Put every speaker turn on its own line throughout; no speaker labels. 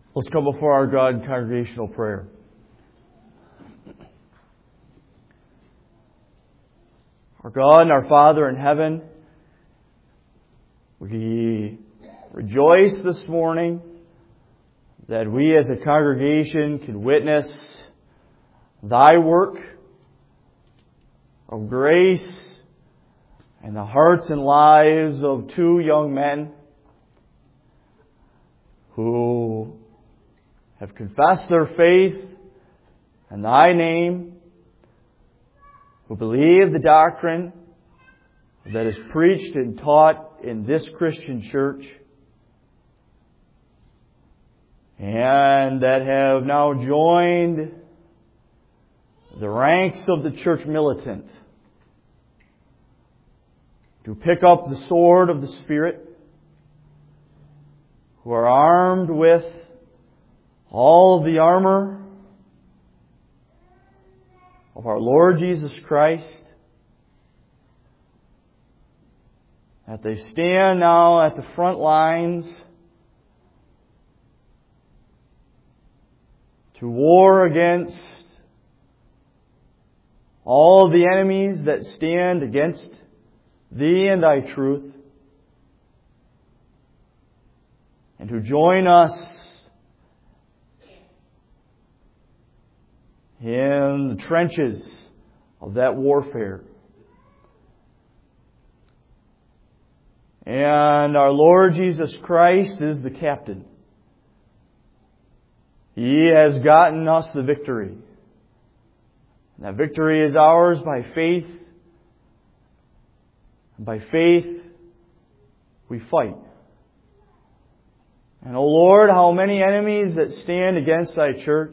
Let's come before our God in congregational prayer. Our God and our Father in heaven, we rejoice this morning that we as a congregation can witness Thy work of grace in the hearts and lives of two young men who have confessed their faith in Thy name, who believe the doctrine that is preached and taught in this Christian church, and that have now joined the ranks of the church militant to pick up the sword of the Spirit, who are armed with all of the armor of our Lord Jesus Christ, that they stand now at the front lines to war against all of the enemies that stand against Thee and Thy truth, and to join us in the trenches of that warfare. And our Lord Jesus Christ is the captain. He has gotten us the victory. And that victory is ours by faith. And by faith, we fight. And, O Lord, how many enemies that stand against Thy church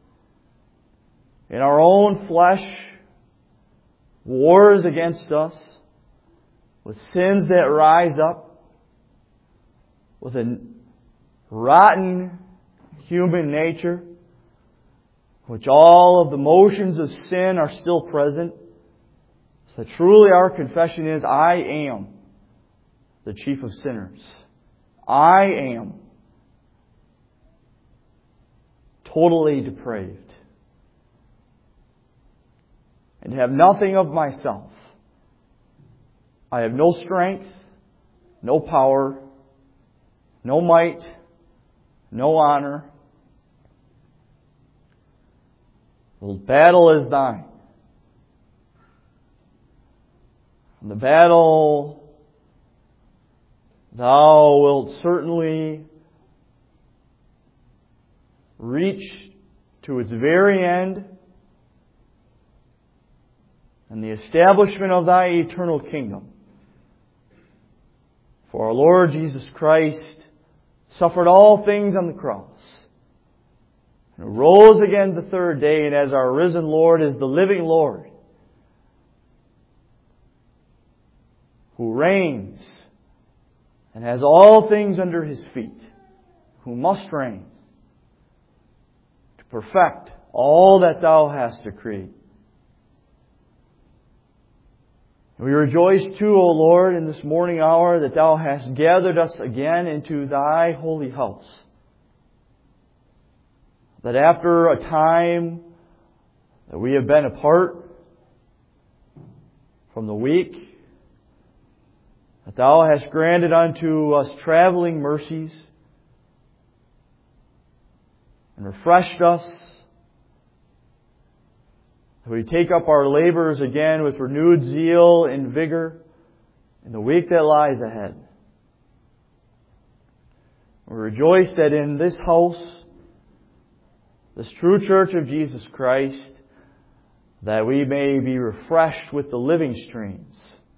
in our own flesh, wars against us, with sins that rise up, with a rotten human nature, which all of the motions of sin are still present. So truly our confession is, I am the chief of sinners. I am totally depraved, and have nothing of myself. I have no strength, no power, no might, no honor. The battle is Thine. And the battle Thou wilt certainly reach to its very end, and the establishment of Thy eternal kingdom. For our Lord Jesus Christ suffered all things on the cross, and rose again the third day, and as our risen Lord is the living Lord, who reigns and has all things under His feet, who must reign to perfect all that Thou hast decreed. We rejoice too, O Lord, in this morning hour that Thou hast gathered us again into Thy holy house. That after a time that we have been apart from the week, that Thou hast granted unto us traveling mercies and refreshed us, we take up our labors again with renewed zeal and vigor in the week that lies ahead. We rejoice that in this house, this true church of Jesus Christ, that we may be refreshed with the living streams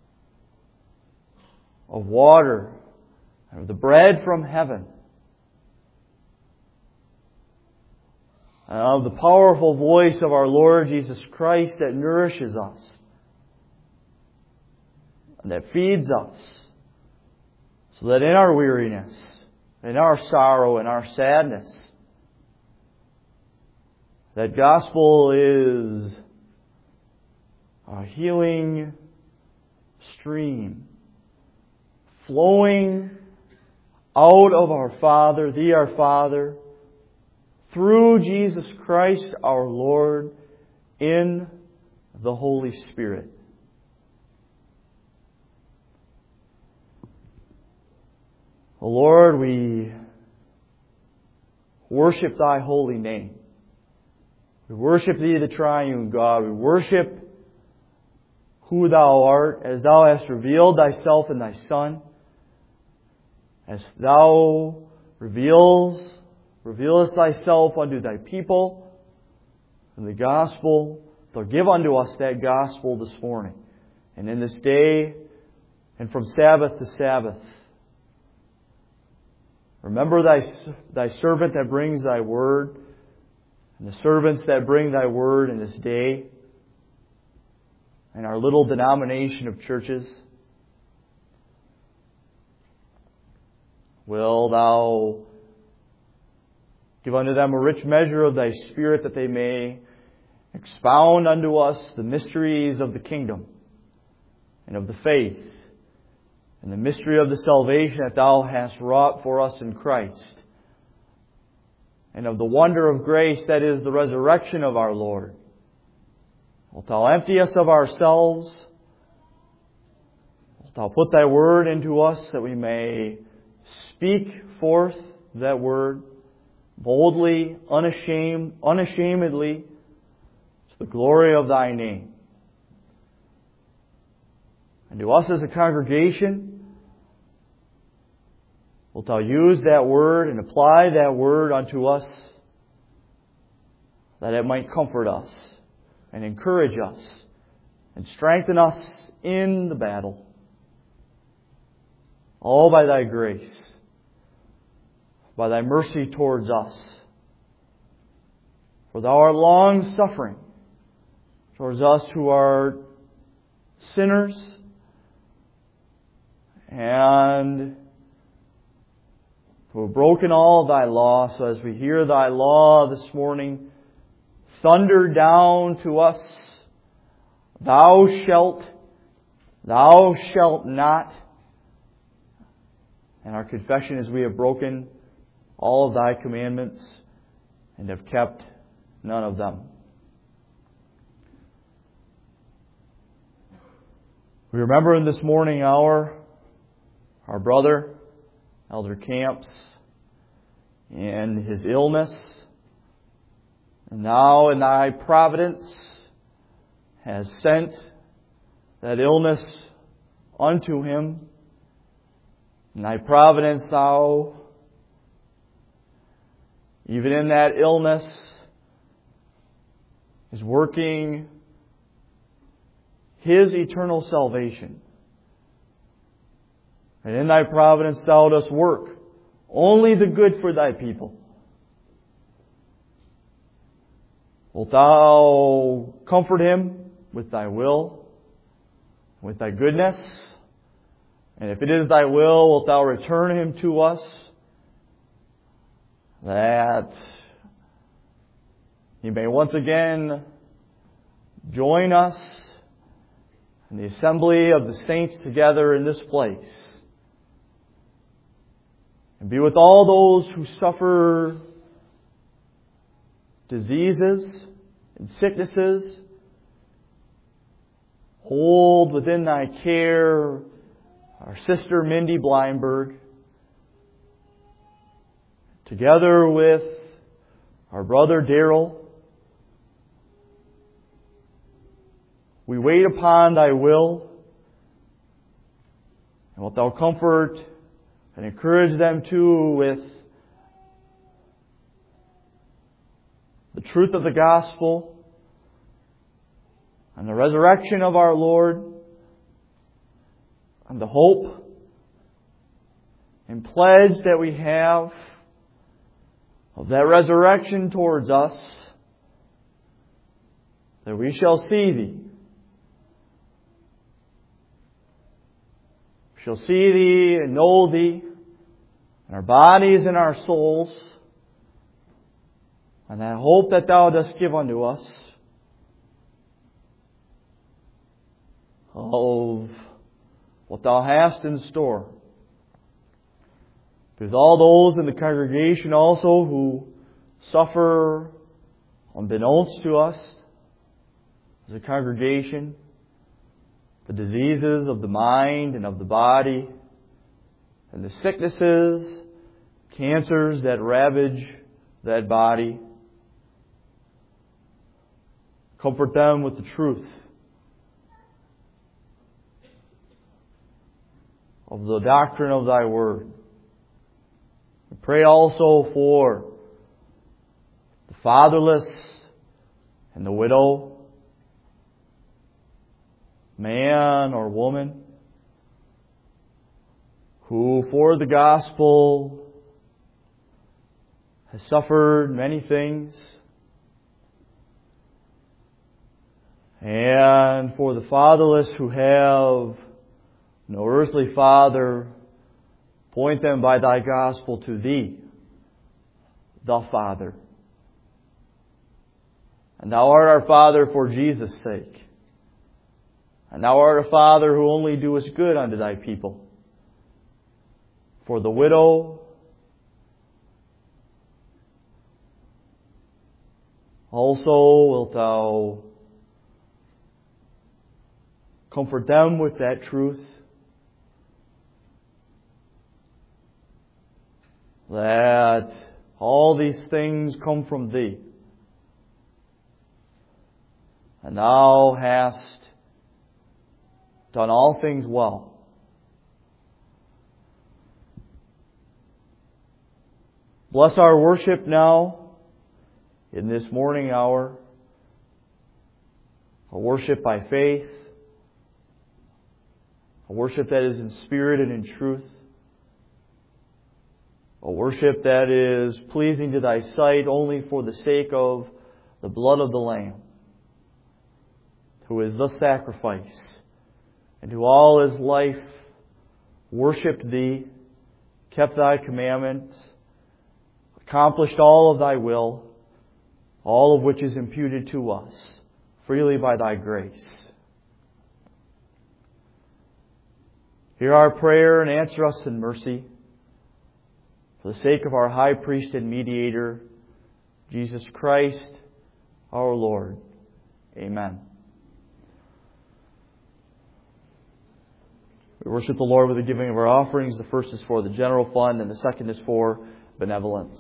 of water and of the bread from heaven, and of the powerful voice of our Lord Jesus Christ that nourishes us and that feeds us, so that in our weariness, in our sorrow, in our sadness, that gospel is a healing stream flowing out of our Father, Thee our Father, through Jesus Christ our Lord in the Holy Spirit. O Lord, we worship Thy holy name. We worship Thee, the triune God. We worship who Thou art, as Thou hast revealed Thyself in Thy Son, as Thou revealest Thyself unto Thy people in the gospel. So give unto us that gospel this morning, and in this day, and from Sabbath to Sabbath. Remember Thy servant that brings Thy word, and the servants that bring Thy word in this day, and our little denomination of churches. Will Thou give unto them a rich measure of Thy Spirit, that they may expound unto us the mysteries of the kingdom and of the faith and the mystery of the salvation that Thou hast wrought for us in Christ, and of the wonder of grace that is the resurrection of our Lord. Wilt Thou empty us of ourselves? Wilt Thou put Thy word into us, that we may speak forth that word boldly, unashamedly, to the glory of Thy name. And to us as a congregation, wilt Thou use that word and apply that word unto us, that it might comfort us and encourage us and strengthen us in the battle. All by Thy grace, by Thy mercy towards us. For Thou art long-suffering towards us who are sinners, and who have broken all of Thy law. So as we hear Thy law this morning thunder down to us, Thou shalt not. And our confession is we have broken all of Thy commandments and have kept none of them. We remember in this morning hour our brother, Elder Camps, and his illness. And now in Thy providence has sent that illness unto him. In Thy providence, Thou, even in that illness, is working his eternal salvation. And in Thy providence, Thou dost work only the good for Thy people. Wilt Thou comfort him with Thy will, with Thy goodness? And if it is Thy will, wilt Thou return him to us, that he may once again join us in the assembly of the saints together in this place, and be with all those who suffer diseases and sicknesses. Hold within Thy care our sister Mindy Bleinberg, together with our brother Darrell. We wait upon Thy will, and wilt Thou comfort and encourage them too with the truth of the gospel and the resurrection of our Lord, and the hope and pledge that we have of that resurrection towards us, that we shall see Thee. We shall see Thee and know Thee in our bodies and our souls, and that hope that Thou dost give unto us of what Thou hast in store. With all those in the congregation also who suffer unbeknownst to us as a congregation, the diseases of the mind and of the body, and the sicknesses, cancers that ravage that body. Comfort them with the truth of the doctrine of Thy Word. We pray also for the fatherless and the widow, man or woman, who for the gospel has suffered many things, and for the fatherless who have no earthly father, point them by Thy gospel to Thee, the Father. And Thou art our Father for Jesus' sake. And Thou art a Father who only doest good unto Thy people. For the widow, also wilt Thou comfort them with that truth, that all these things come from Thee, and Thou hast done all things well. Bless our worship now in this morning hour, a worship by faith, a worship that is in spirit and in truth, a worship that is pleasing to Thy sight only for the sake of the blood of the Lamb, who is the sacrifice, and who all His life worshipped Thee, kept Thy commandments, accomplished all of Thy will, all of which is imputed to us freely by Thy grace. Hear our prayer and answer us in mercy, for the sake of our high priest and mediator, Jesus Christ, our Lord. Amen. We worship the Lord with the giving of our offerings. The first is for the general fund, and the second is for benevolence.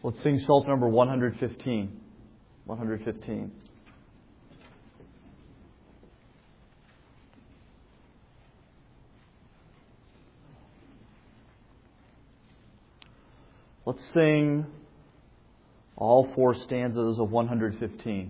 Let's sing Psalm number 115. 115. Let's sing all four stanzas of 115.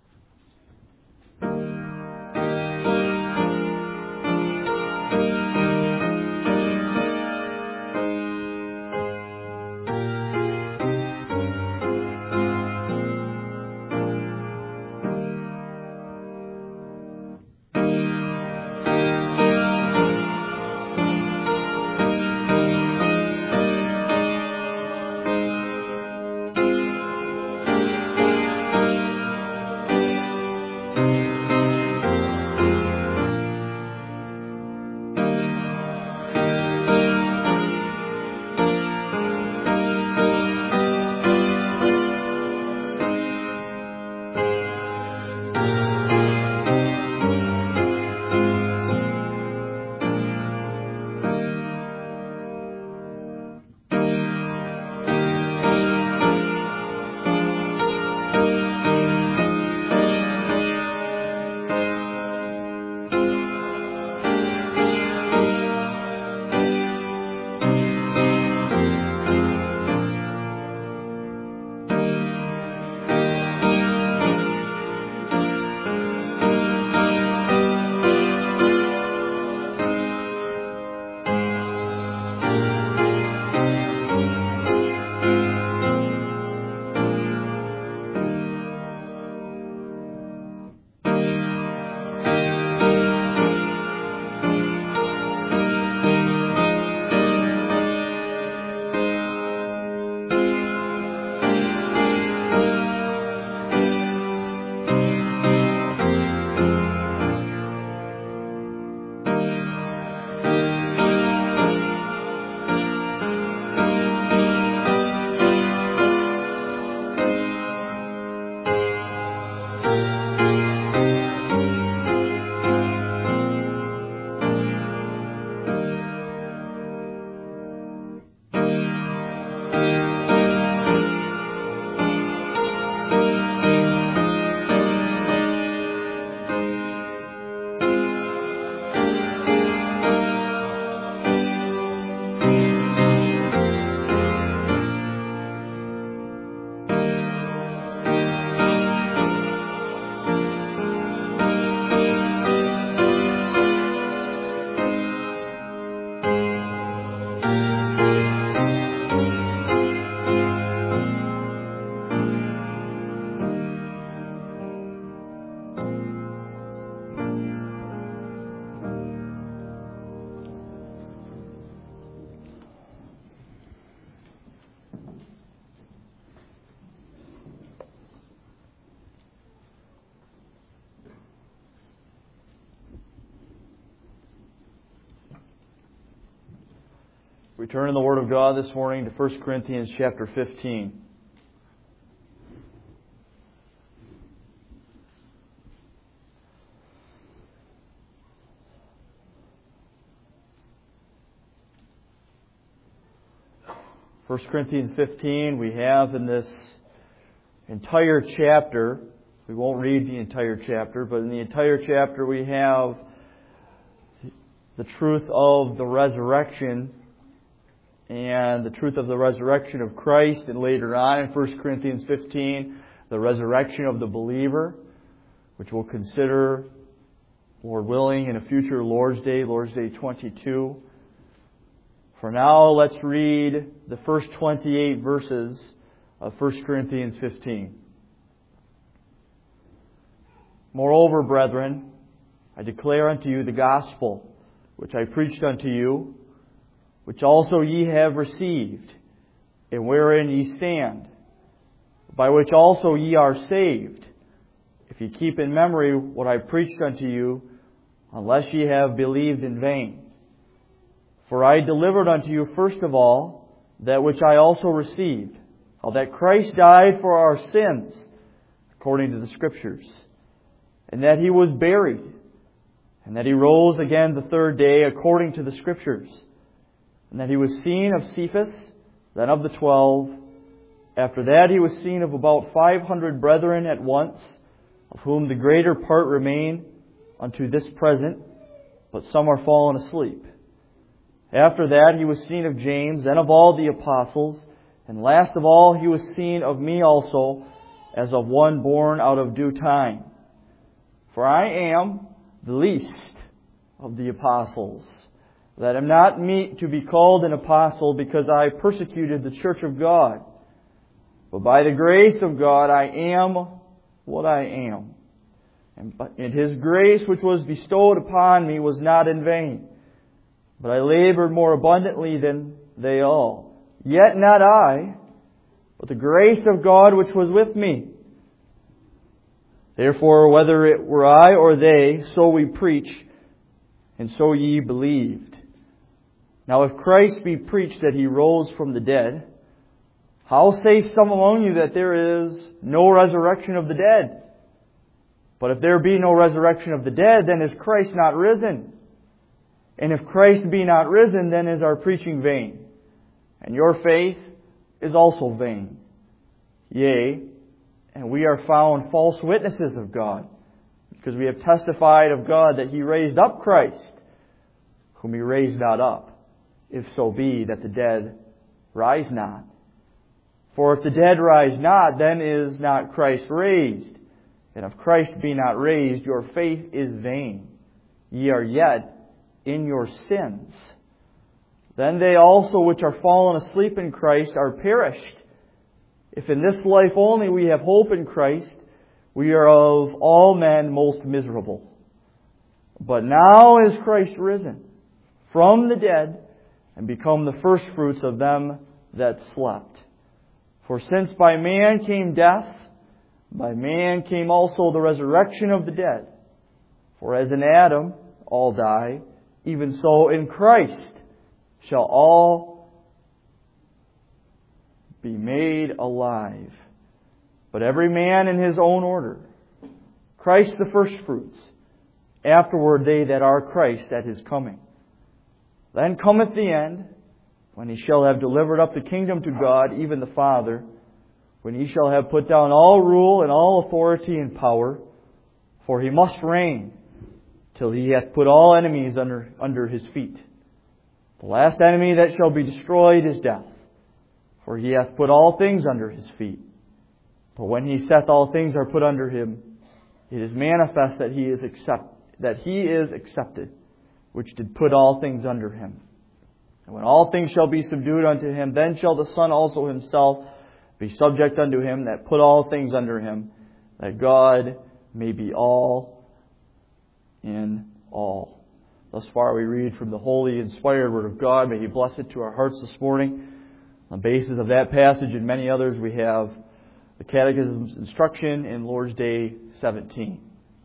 We turn in the Word of God this morning to 1 Corinthians chapter 15. First Corinthians 15, we have in this entire chapter, we won't read the entire chapter, but in the entire chapter we have the truth of the resurrection and the truth of the resurrection of Christ, and later on in 1 Corinthians 15, the resurrection of the believer, which we'll consider, Lord willing, in a future Lord's Day 22. For now, let's read the first 28 verses of 1 Corinthians 15. Moreover, brethren, I declare unto you the gospel which I preached unto you, which also ye have received, and wherein ye stand, by which also ye are saved, if ye keep in memory what I preached unto you, unless ye have believed in vain. For I delivered unto you first of all that which I also received, how that Christ died for our sins, according to the Scriptures, and that He was buried, and that He rose again the third day, according to the Scriptures, and that He was seen of Cephas, then of the 12. After that he was seen of about 500 brethren at once, of whom the greater part remain unto this present, but some are fallen asleep. After that he was seen of James, and of all the apostles, and last of all he was seen of me also, as of one born out of due time. For I am the least of the apostles, that am not meet to be called an apostle, because I persecuted the church of God. But by the grace of God I am what I am. And His grace which was bestowed upon me was not in vain. But I labored more abundantly than they all. Yet not I, but the grace of God which was with me. Therefore, whether it were I or they, so we preach, and so ye believed. Now if Christ be preached that He rose from the dead, how say some among you that there is no resurrection of the dead? But if there be no resurrection of the dead, then is Christ not risen? And if Christ be not risen, then is our preaching vain, and your faith is also vain. Yea, and we are found false witnesses of God, because we have testified of God that He raised up Christ, whom He raised not up, if so be that the dead rise not. For if the dead rise not, then is not Christ raised. And if Christ be not raised, your faith is vain. Ye are yet in your sins. Then they also which are fallen asleep in Christ are perished. If in this life only we have hope in Christ, we are of all men most miserable. But now is Christ risen from the dead, and become the firstfruits of them that slept. For since by man came death, by man came also the resurrection of the dead. For as in Adam all die, even so in Christ shall all be made alive. But every man in his own order. Christ the firstfruits, afterward they that are Christ at His coming. Then cometh the end, when He shall have delivered up the kingdom to God, even the Father, when He shall have put down all rule and all authority and power, for He must reign till He hath put all enemies under His feet. The last enemy that shall be destroyed is death, for He hath put all things under His feet. But when He saith all things are put under Him, it is manifest that He is accepted, which did put all things under Him. And when all things shall be subdued unto Him, then shall the Son also Himself be subject unto Him that put all things under Him, that God may be all in all. Thus far we read from the holy, inspired Word of God. May He bless it to our hearts this morning. On the basis of that passage and many others, we have the Catechism's instruction in Lord's Day 17.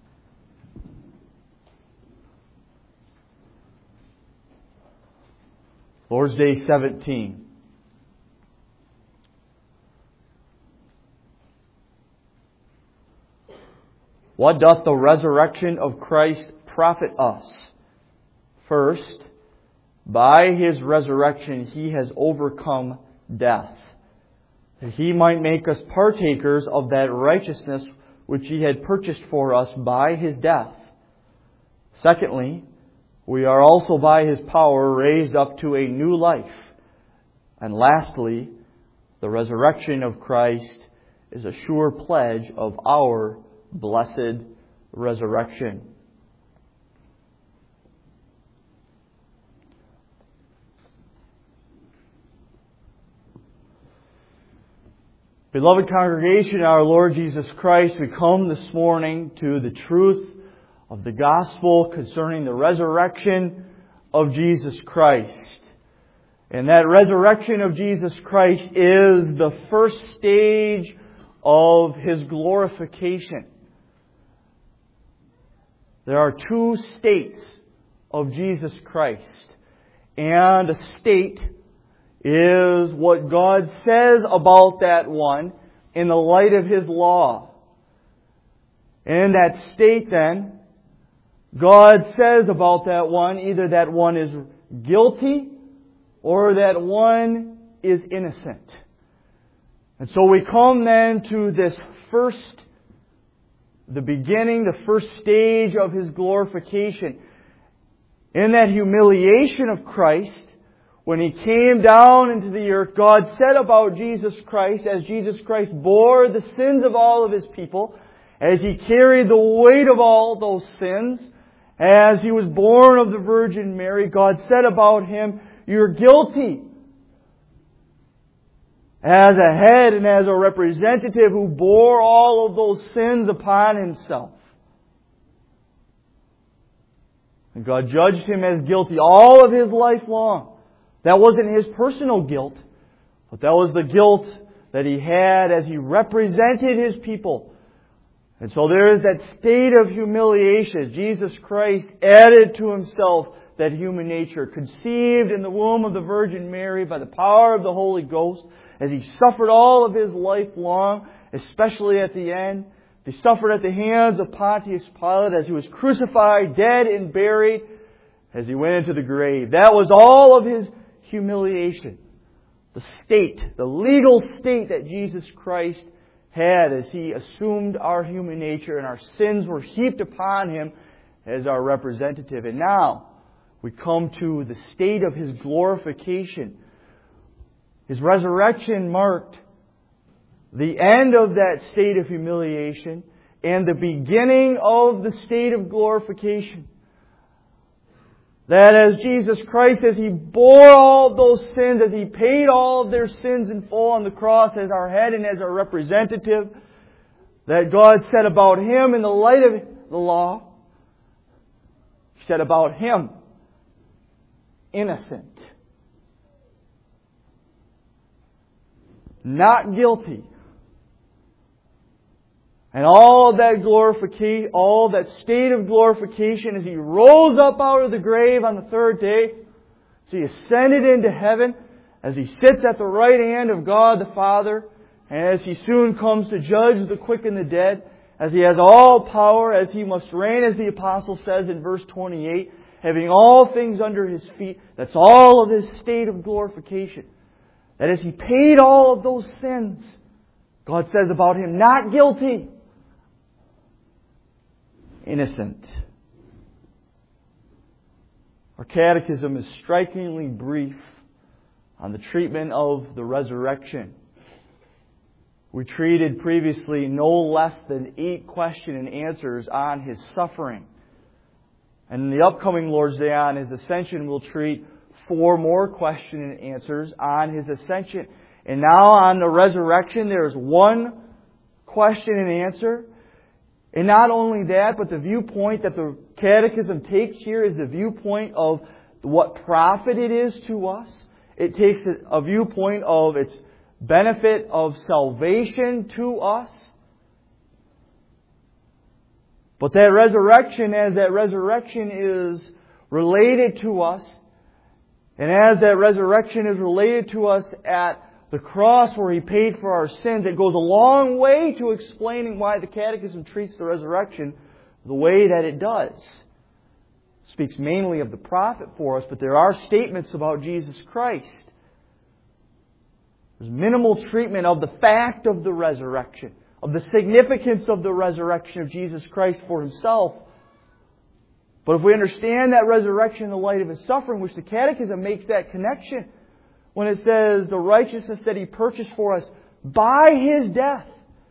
Lord's Day 17. What doth the resurrection of Christ profit us? First, by His resurrection He has overcome death, that He might make us partakers of that righteousness which He had purchased for us by His death. Secondly, we are also by His power raised up to a new life. And lastly, the resurrection of Christ is a sure pledge of our blessed resurrection. Beloved congregation, our Lord Jesus Christ, we come this morning to the truth of the gospel concerning the resurrection of Jesus Christ. And that resurrection of Jesus Christ is the first stage of His glorification. There are two states of Jesus Christ. And a state is what God says about that one in the light of His law. In that state then, God says about that one, either that one is guilty or that one is innocent. And so we come then to this the beginning, the first stage of His glorification. In that humiliation of Christ, when He came down into the earth, God said about Jesus Christ, as Jesus Christ bore the sins of all of His people, as He carried the weight of all those sins, as He was born of the Virgin Mary, God said about Him, "You're guilty." As a head and as a representative who bore all of those sins upon Himself. And God judged Him as guilty all of His life long. That wasn't His personal guilt, but that was the guilt that He had as He represented His people. And so there is that state of humiliation. Jesus Christ added to Himself that human nature, conceived in the womb of the Virgin Mary by the power of the Holy Ghost, as He suffered all of His life long, especially at the end. He suffered at the hands of Pontius Pilate as He was crucified, dead and buried, as He went into the grave. That was all of His humiliation. The state, the legal state that Jesus Christ had as He assumed our human nature and our sins were heaped upon Him as our representative. And now we come to the state of His glorification. His resurrection marked the end of that state of humiliation and the beginning of the state of glorification. That as Jesus Christ, as He bore all those sins, as He paid all of their sins in full on the cross as our head and as our representative, that God said about Him in the light of the law, He said about Him, innocent. Not guilty. And all that glorification, all that state of glorification as He rose up out of the grave on the third day, as He ascended into heaven, as He sits at the right hand of God the Father, and as He soon comes to judge the quick and the dead, as He has all power, as He must reign, as the Apostle says in verse 28, having all things under His feet. That's all of His state of glorification. That as He paid all of those sins, God says about Him, not guilty, innocent. Our catechism is strikingly brief on the treatment of the resurrection. We treated previously no less than 8 question and answers on His suffering. And in the upcoming Lord's Day on His ascension, we'll treat 4 more question and answers on His ascension. And now on the resurrection, there's 1 question and answer. And not only that, but the viewpoint that the Catechism takes here is the viewpoint of what profit it is to us. It takes a viewpoint of its benefit of salvation to us. But that resurrection, as that resurrection is related to us, and as that resurrection is related to us at the cross where He paid for our sins, it goes a long way to explaining why the Catechism treats the resurrection the way that it does. It speaks mainly of the profit for us, but there are statements about Jesus Christ. There's minimal treatment of the fact of the resurrection, of the significance of the resurrection of Jesus Christ for Himself. But if we understand that resurrection in the light of His suffering, which the Catechism makes that connection, when it says the righteousness that He purchased for us by His death,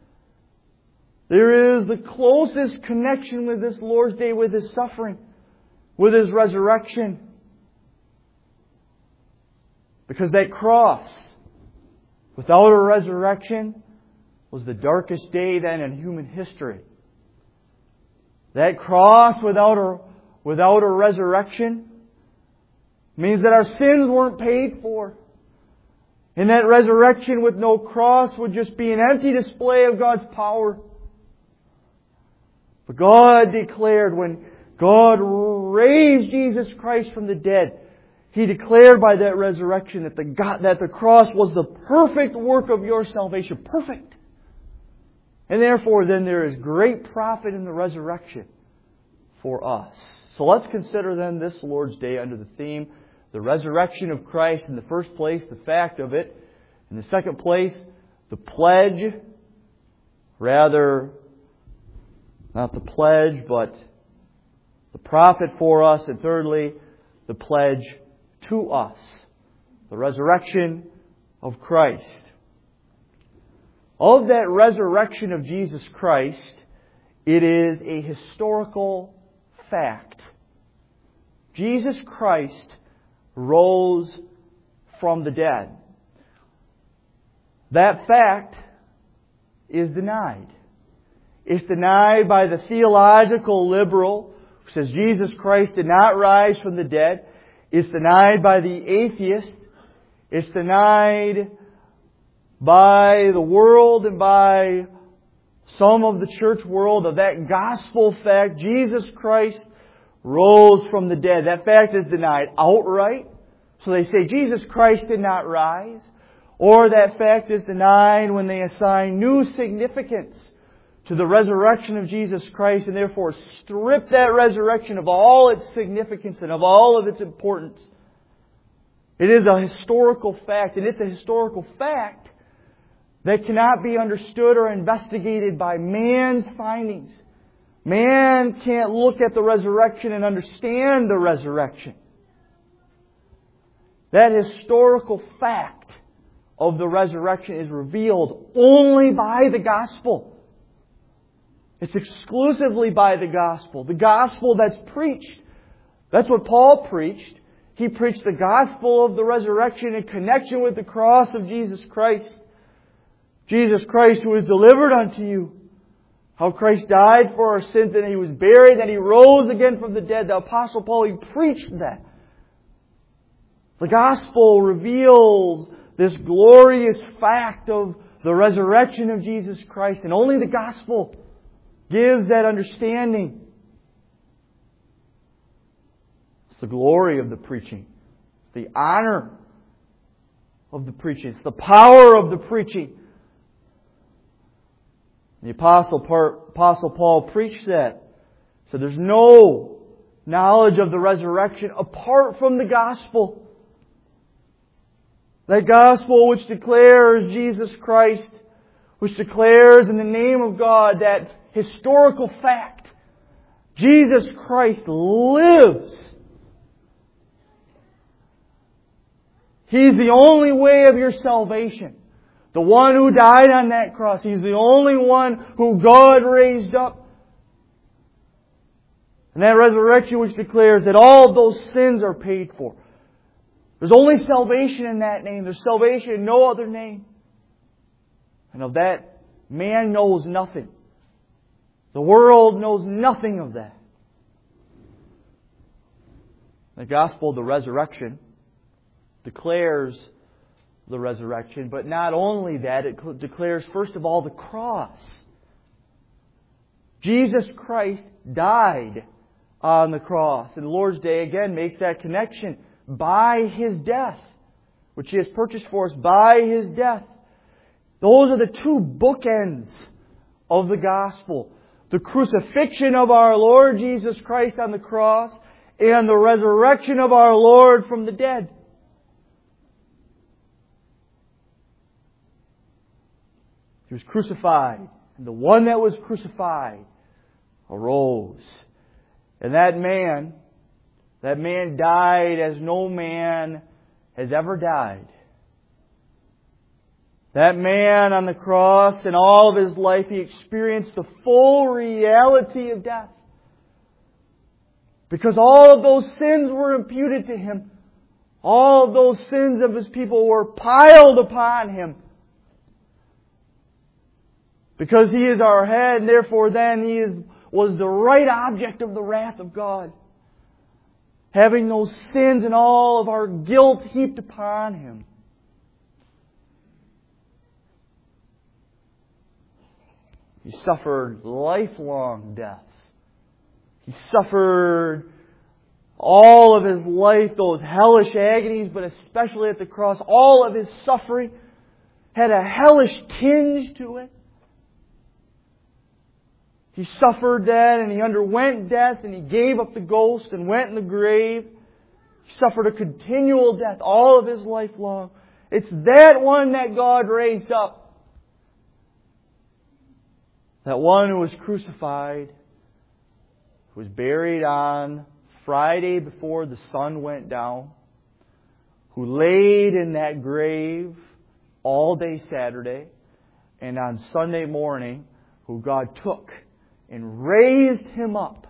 there is the closest connection with this Lord's Day, with His suffering, with His resurrection. Because that cross, without a resurrection, was the darkest day then in human history. That cross without a resurrection means that our sins weren't paid for. And that resurrection with no cross would just be an empty display of God's power. But God declared, when God raised Jesus Christ from the dead, He declared by that resurrection that the cross was the perfect work of your salvation. Perfect. And therefore, then there is great profit in the resurrection for us. So let's consider then this Lord's Day under the theme, the resurrection of Christ. In the first place, the fact of it. In the second place, the pledge, rather, not the pledge, but the profit for us. And thirdly, the pledge to us, the resurrection of Christ. Of that resurrection of Jesus Christ, it is a historical fact. Jesus Christ rose from the dead. That fact is denied. It's denied by the theological liberal who says Jesus Christ did not rise from the dead. It's denied by the atheist. It's denied by the world and by some of the church world of that gospel fact. Jesus Christ rose from the dead. That fact is denied outright. So they say Jesus Christ did not rise. Or that fact is denied when they assign new significance to the resurrection of Jesus Christ and therefore strip that resurrection of all its significance and of all of its importance. It is a historical fact, and it's a historical fact that cannot be understood or investigated by man's findings. Man can't look at the resurrection and understand the resurrection. That historical fact of the resurrection is revealed only by the gospel. It's exclusively by the gospel. The gospel that's preached. That's what Paul preached. He preached the gospel of the resurrection in connection with the cross of Jesus Christ. Jesus Christ, who was delivered unto you. How Christ died for our sins, and He was buried, and He rose again from the dead. The Apostle Paul, he preached that. The gospel reveals this glorious fact of the resurrection of Jesus Christ, and only the gospel gives that understanding. It's the glory of the preaching. It's the honor of the preaching. It's the power of the preaching. The Apostle Paul preached that. So there's no knowledge of the resurrection apart from the gospel. That gospel which declares Jesus Christ, which declares in the name of God that historical fact. Jesus Christ lives. He's the only way of your salvation. The one who died on that cross. He's the only one who God raised up. And that resurrection which declares that all of those sins are paid for. There's only salvation in that name. There's salvation in no other name. And of that, man knows nothing. The world knows nothing of that. The gospel of the resurrection declares the resurrection, but not only that, it declares first of all the cross. Jesus Christ died on the cross. And the Lord's Day again makes that connection by His death, which He has purchased for us by His death. Those are the two bookends of the gospel. The crucifixion of our Lord Jesus Christ on the cross and the resurrection of our Lord from the dead. He was crucified, and the one that was crucified arose. And that man died as no man has ever died. That man on the cross, in all of his life, he experienced the full reality of death. Because all of those sins were imputed to Him. All of those sins of His people were piled upon Him. Because He is our head, and therefore then He was the right object of the wrath of God. Having those sins and all of our guilt heaped upon Him. He suffered lifelong death. He suffered all of His life, those hellish agonies, but especially at the cross, all of His suffering had a hellish tinge to it. He suffered that, and He underwent death, and He gave up the ghost and went in the grave. He suffered a continual death all of His life long. It's that one that God raised up. That one who was crucified, who was buried on Friday before the sun went down, who laid in that grave all day Saturday, and on Sunday morning, who God took and raised Him up.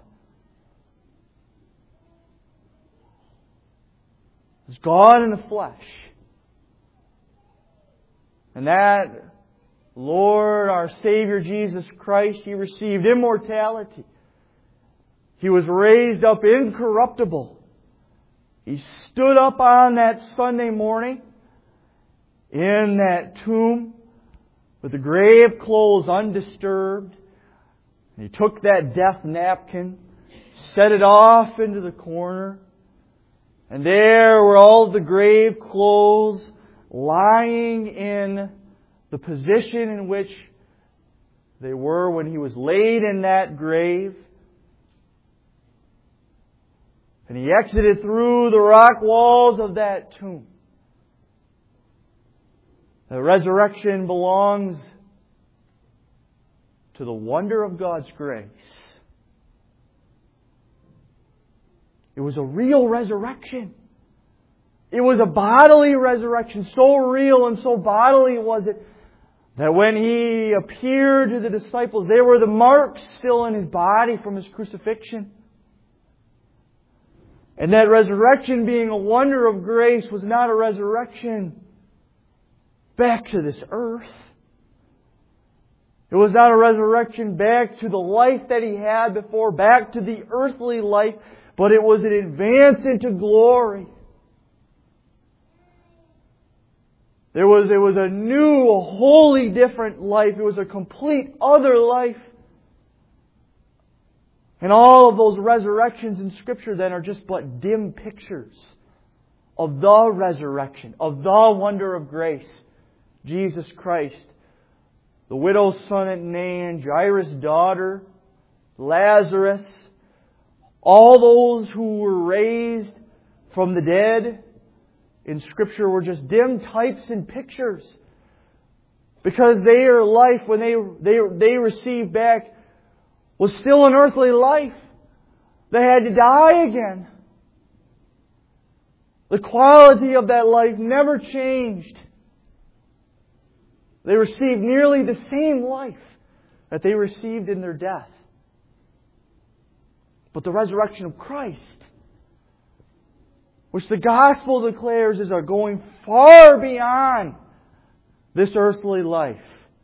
It's God in the flesh. And that Lord, our Savior Jesus Christ, He received immortality. He was raised up incorruptible. He stood up on that Sunday morning in that tomb with the grave clothes undisturbed. And He took that death napkin, set it off into the corner, and there were all the grave clothes lying in the position in which they were when He was laid in that grave. And He exited through the rock walls of that tomb. The resurrection belongs to the wonder of God's grace. It was a real resurrection. It was a bodily resurrection. So real and so bodily was it that when He appeared to the disciples, there were the marks still in His body from His crucifixion. And that resurrection, being a wonder of grace, was not a resurrection back to this earth. It was not a resurrection back to the life that He had before, back to the earthly life, but it was an advance into glory. There was a new, a wholly different life. It was a complete other life. And all of those resurrections in Scripture then are just but dim pictures of the resurrection, of the wonder of grace. Jesus Christ, the widow's son at Nain, Jairus' daughter, Lazarus, all those who were raised from the dead in Scripture were just dim types and pictures. Because their life, when they received back, was still an earthly life. They had to die again. The quality of that life never changed. They received nearly the same life that they received in their death. But the resurrection of Christ, which the Gospel declares is going far beyond this earthly life.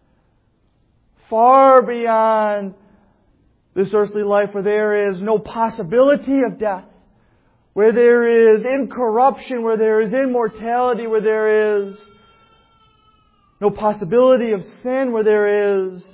Far beyond this earthly life where there is no possibility of death, where there is incorruption, where there is immortality, where there is no possibility of sin, where there is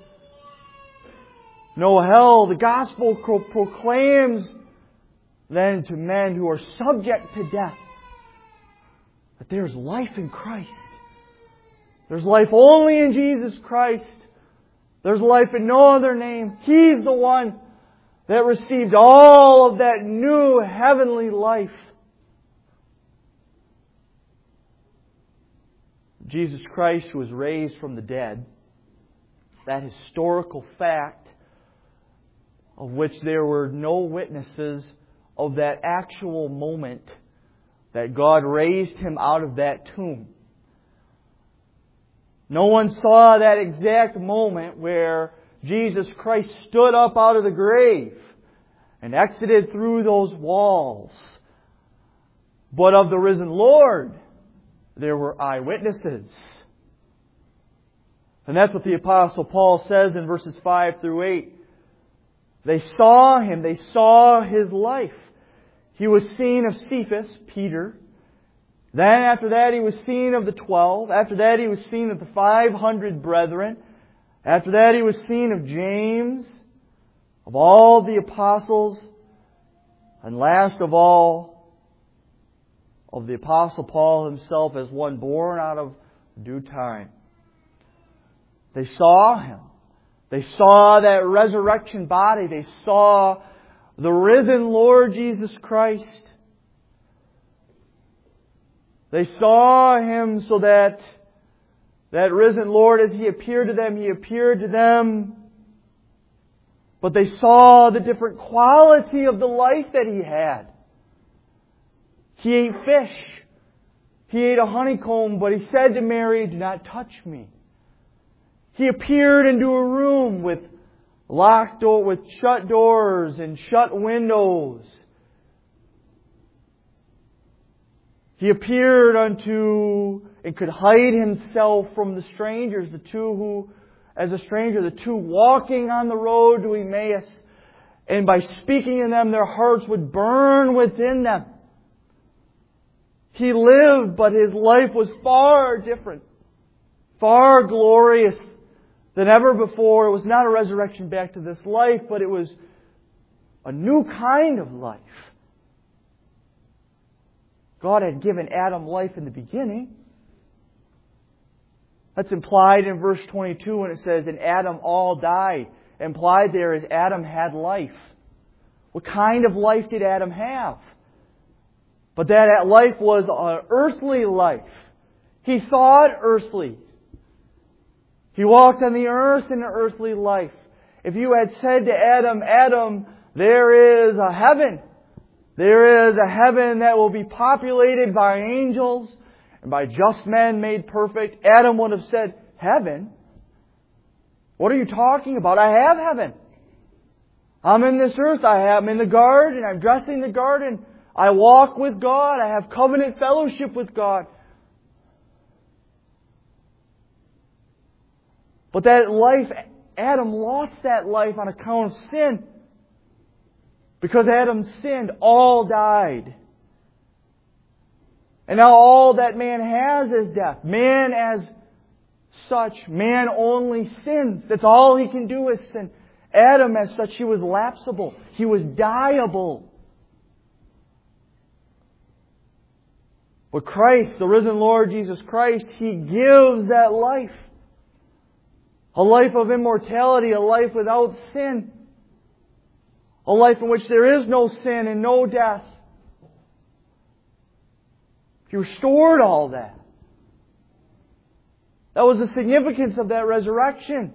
no hell. The Gospel proclaims then to men who are subject to death that there is life in Christ. There's life only in Jesus Christ. There's life in no other name. He's the one that received all of that new heavenly life. Jesus Christ, who was raised from the dead, that historical fact of which there were no witnesses of that actual moment that God raised Him out of that tomb. No one saw that exact moment where Jesus Christ stood up out of the grave and exited through those walls. But of the risen Lord, there were eyewitnesses. And that's what the Apostle Paul says in verses 5 through 8. They saw Him. They saw His life. He was seen of Cephas, Peter. Then after that He was seen of the 12. After that He was seen of the 500 brethren. After that He was seen of James, of all the apostles. And last of all, of the Apostle Paul himself as one born out of due time. They saw Him. They saw that resurrection body. They saw the risen Lord Jesus Christ. They saw Him so that risen Lord, as He appeared to them But they saw the different quality of the life that he had. He ate fish. He ate a honeycomb, but he said to Mary, "Do not touch me." He appeared into a room with shut doors and shut windows. He appeared unto and could hide himself from the strangers, the two walking on the road to Emmaus. And by speaking in them, their hearts would burn within them. He lived, but his life was far different, far glorious than ever before. It was not a resurrection back to this life, but it was a new kind of life. God had given Adam life in the beginning. That's implied in verse 22 when it says, "In Adam all died." Implied there is Adam had life. What kind of life did Adam have? But that life was an earthly life. He thought earthly. He walked on the earth in an earthly life. If you had said to Adam, "Adam, there is a heaven. There is a heaven that will be populated by angels and by just men made perfect," Adam would have said, "Heaven? What are you talking about? I have heaven. I'm in this earth. I'm in the garden. I'm dressing the garden. I walk with God. I have covenant fellowship with God." But that life, Adam lost that life on account of sin. Because Adam sinned, all died. And now all that man has is death. Man as such, man only sins. That's all he can do is sin. Adam as such, he was lapsable. He was dieable. But Christ, the risen Lord Jesus Christ, He gives that life. A life of immortality, a life without sin. A life in which there is no sin and no death. He restored all that. That was the significance of that resurrection.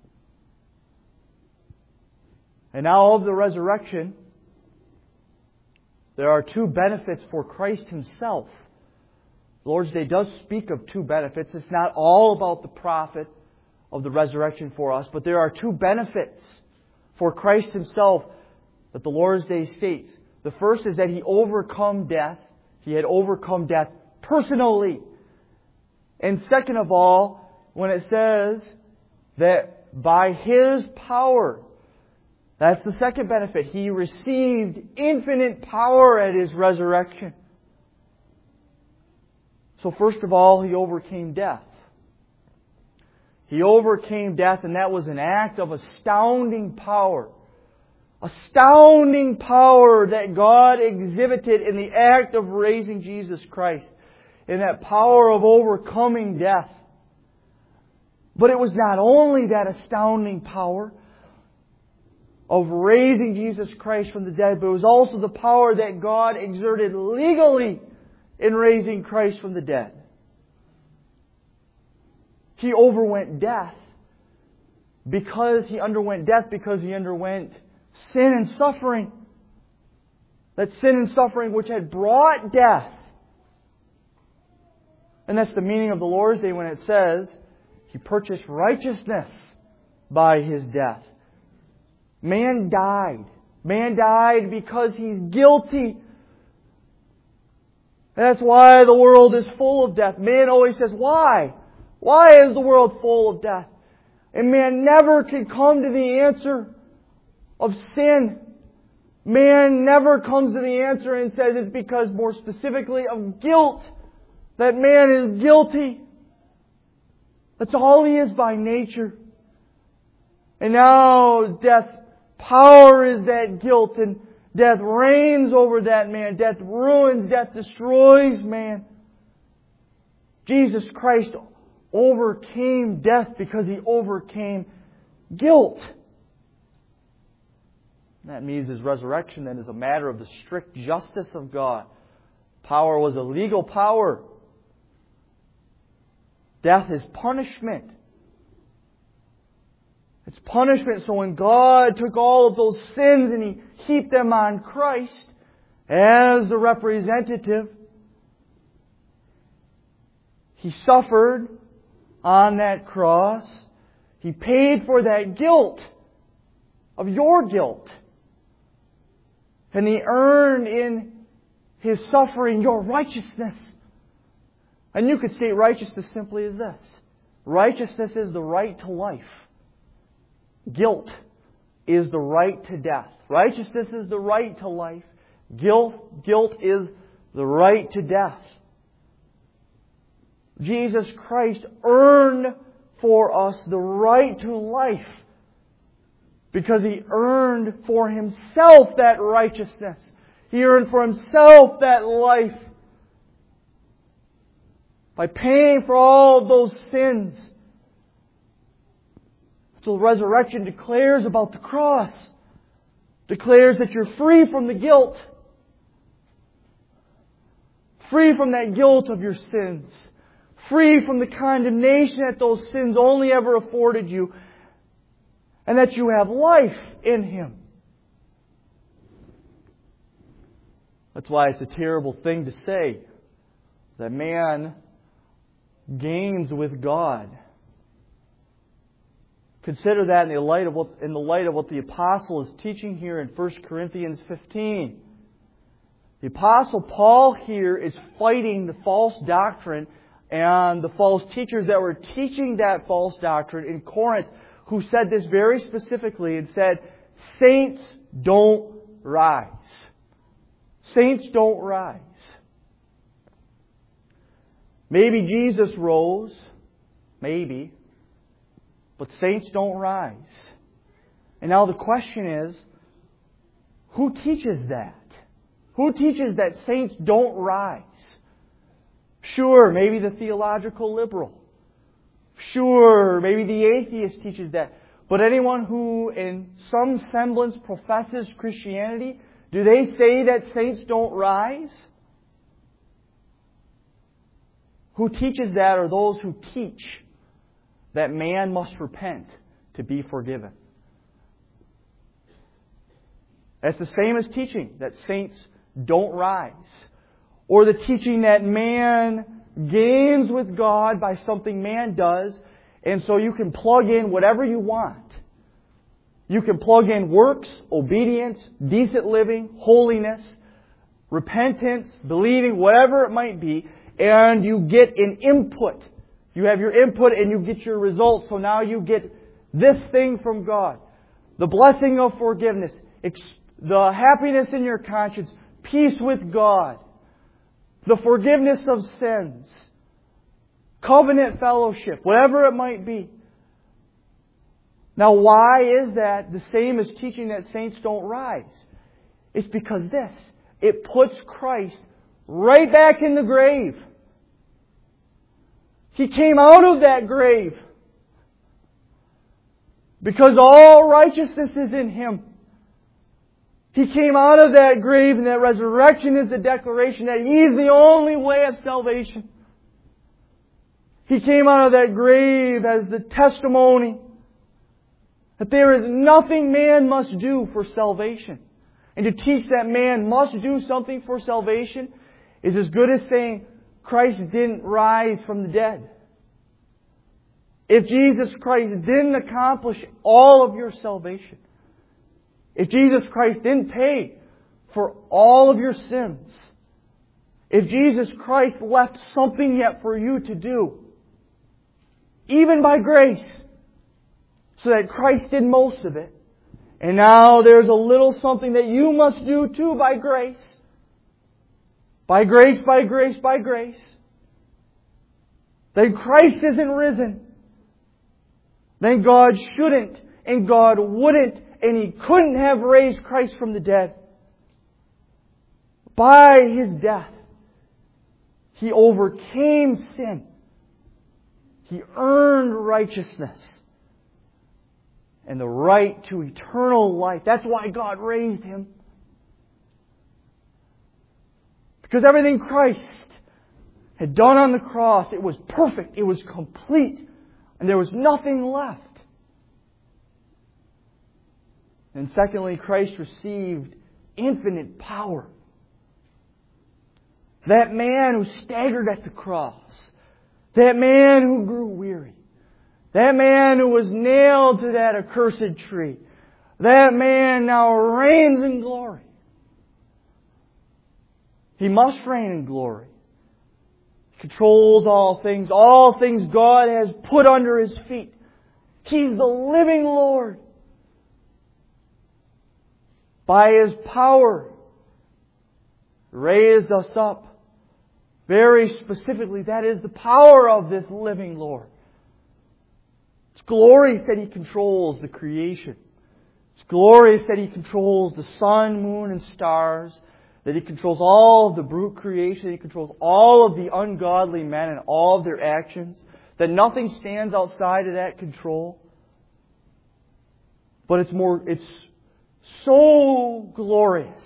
And now of the resurrection, there are two benefits for Christ Himself. The Lord's Day does speak of two benefits. It's not all about the profit of the resurrection for us, but there are two benefits for Christ Himself that the Lord's Day states. The first is that He overcome death. He had overcome death personally. And second of all, when it says that by His power, that's the second benefit. He received infinite power at His resurrection. So first of all, He overcame death. He overcame death, and that was an act of astounding power. Astounding power that God exhibited in the act of raising Jesus Christ. In that power of overcoming death. But it was not only that astounding power of raising Jesus Christ from the dead, but it was also the power that God exerted legally in raising Christ from the dead. He overwent death because He underwent death because He underwent sin and suffering. That sin and suffering which had brought death. And that's the meaning of the Lord's Day when it says He purchased righteousness by His death. Man died. Man died because he's guilty. That's why the world is full of death. Man always says, why? Why is the world full of death? And man never can come to the answer of sin. Man never comes to the answer and says it's because more specifically of guilt. That man is guilty. That's all he is by nature. And now death, power is that guilt, and death reigns over that man. Death ruins, death destroys man. Jesus Christ overcame death because He overcame guilt. That means His resurrection then is a matter of the strict justice of God. Power was a legal power. Death is punishment. It's punishment. So when God took all of those sins and He heaped them on Christ as the representative, He suffered on that cross. He paid for that guilt of your guilt. And He earned in His suffering your righteousness. And you could state righteousness simply as this. Righteousness is the right to life. Guilt is the right to death. Righteousness is the right to life. Guilt is the right to death. Jesus Christ earned for us the right to life because He earned for Himself that righteousness. He earned for Himself that life by paying for all of those sins. So the resurrection declares about the cross. Declares that you're free from the guilt. Free from that guilt of your sins. Free from the condemnation that those sins only ever afforded you. And that you have life in Him. That's why it's a terrible thing to say that man gains with God. Consider that in the light of what the apostle is teaching here in 1 Corinthians 15. The apostle Paul here is fighting the false doctrine and the false teachers that were teaching that false doctrine in Corinth, who said this very specifically and said, saints don't rise. Saints don't rise. Maybe Jesus rose. Maybe. But saints don't rise. And now the question is, who teaches that? Who teaches that saints don't rise? Sure, maybe the theological liberal. Sure, maybe the atheist teaches that. But anyone who in some semblance professes Christianity, do they say that saints don't rise? Who teaches that are those who teach that man must repent to be forgiven. That's the same as teaching that saints don't rise. Or the teaching that man gains with God by something man does, and so you can plug in whatever you want. You can plug in works, obedience, decent living, holiness, repentance, believing, whatever it might be, and you get an input. You have your input and you get your results. So now you get this thing from God. The blessing of forgiveness. The happiness in your conscience. Peace with God. The forgiveness of sins. Covenant fellowship. Whatever it might be. Now why is that the same as teaching that saints don't rise? It's because this. It puts Christ right back in the grave. He came out of that grave. Because all righteousness is in Him. He came out of that grave, and that resurrection is the declaration that He is the only way of salvation. He came out of that grave as the testimony that there is nothing man must do for salvation. And to teach that man must do something for salvation is as good as saying Christ didn't rise from the dead. If Jesus Christ didn't accomplish all of your salvation, if Jesus Christ didn't pay for all of your sins, if Jesus Christ left something yet for you to do, even by grace, so that Christ did most of it, and now there's a little something that you must do too by grace. By grace, by grace, by grace. Then Christ isn't risen. Then God shouldn't and God wouldn't and He couldn't have raised Christ from the dead. By His death, He overcame sin. He earned righteousness and the right to eternal life. That's why God raised Him. Because everything Christ had done on the cross, it was perfect, it was complete, and there was nothing left. And secondly, Christ received infinite power. That man who staggered at the cross, that man who grew weary, that man who was nailed to that accursed tree, that man now reigns in glory. He must reign in glory. He controls all things God has put under His feet. He's the living Lord. By His power, raised us up. Very specifically, that is the power of this living Lord. It's glorious that He controls the creation. It's glorious that He controls the sun, moon, and stars. That He controls all of the brute creation. That He controls all of the ungodly men and all of their actions. That nothing stands outside of that control. But it's so glorious